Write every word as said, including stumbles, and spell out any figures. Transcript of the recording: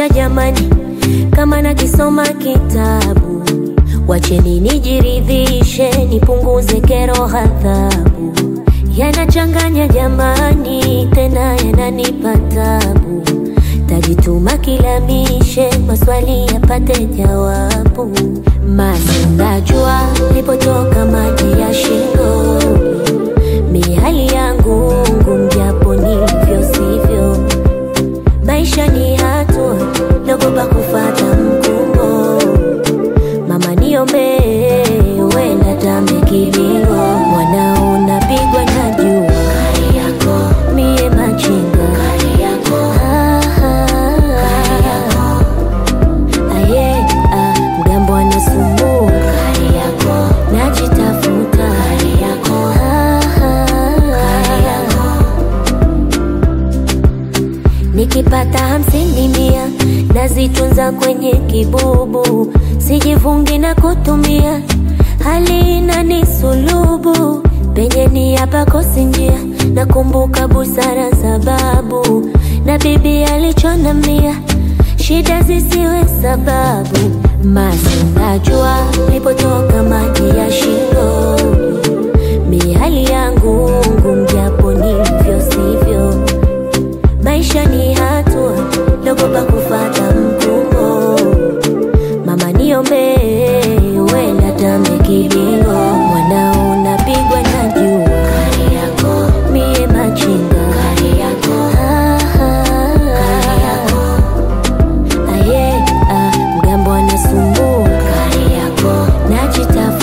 maisha jamani, kama nakisoma kitabu. Wacheni nijiridhishe, nipunguze kero hadhabu. Yanachanganya jamani, tena yananipa tabu. Tajituma kilamishe, maswali yapate jawabu. Masi najua, nipotoka maji ya shingo. Mihali yangu ngumu japo nilivyo sivyo. Maisha ni hatua, naogopa kufuata mkumbo. Mama niombe, wenda tambe kilingo. Mwanao napigwa na jua, kari yako mie machinga, kari yako ah, ah, kari yako aye, ah, mgambo anasumbua, kari yako najitafuta, kari yako ah, ah, kari yako. Nikipata hamsini mia, nazitunza kwenye kibubu. Sijivungi na kutumia, hali inanisulubu. Penye ni hapa kosi njia, nakumbuka busara sababu. Na bibi alichonambia, shida zisiwe sababu. Masi najua, nipotoka maji ya shingo. Mihali yangu ngumu japo nilivyo sivyo. Maisha ni hatua, naogopa kufuata mkumbo. Mama niombe, wenda tambe kilingo. Mwanao napigwa na jua, kari yako mie machinga, kari yako ah, ah, kari yako aye, ah, mgambo anasumbua, kari yako najitafuta.